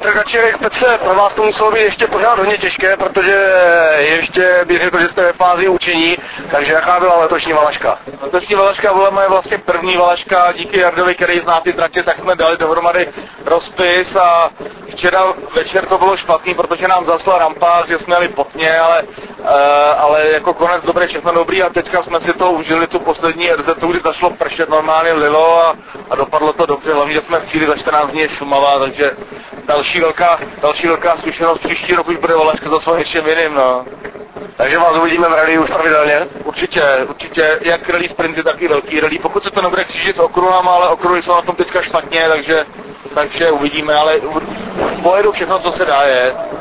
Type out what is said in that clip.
Trgači Petře, pro vás to muselo být ještě pořád hodně těžké, protože ještě bych řekl, že jste ve fázi učení, takže jaká byla letošní valaška? Letošní valaška byla moje vlastně první valaška, díky Jardovi, který zná ty tratě, tak jsme dali dohromady rozpis a včera večer to bylo špatný, protože nám zasla rampa, že jsme jeli potně, ale jako konec dobré, všechno dobrý a teďka jsme si to užili, tu poslední RZ, kdy zašlo pršet, normálně lilo a dopadlo to dobře, hlavně, že jsme přijeli za 14 dní Šumava, takže další velká zkušenost, příští rok už bude valaška za něčem jiným, no. Takže vás uvidíme v rally už pravidelně? Určitě, jak rally sprinty, tak i velký rally, pokud se to nebude křížit s okruhama, ale okruhy jsou na tom teďka špatně, takže uvidíme, ale pojedu všechno, co se dá, je.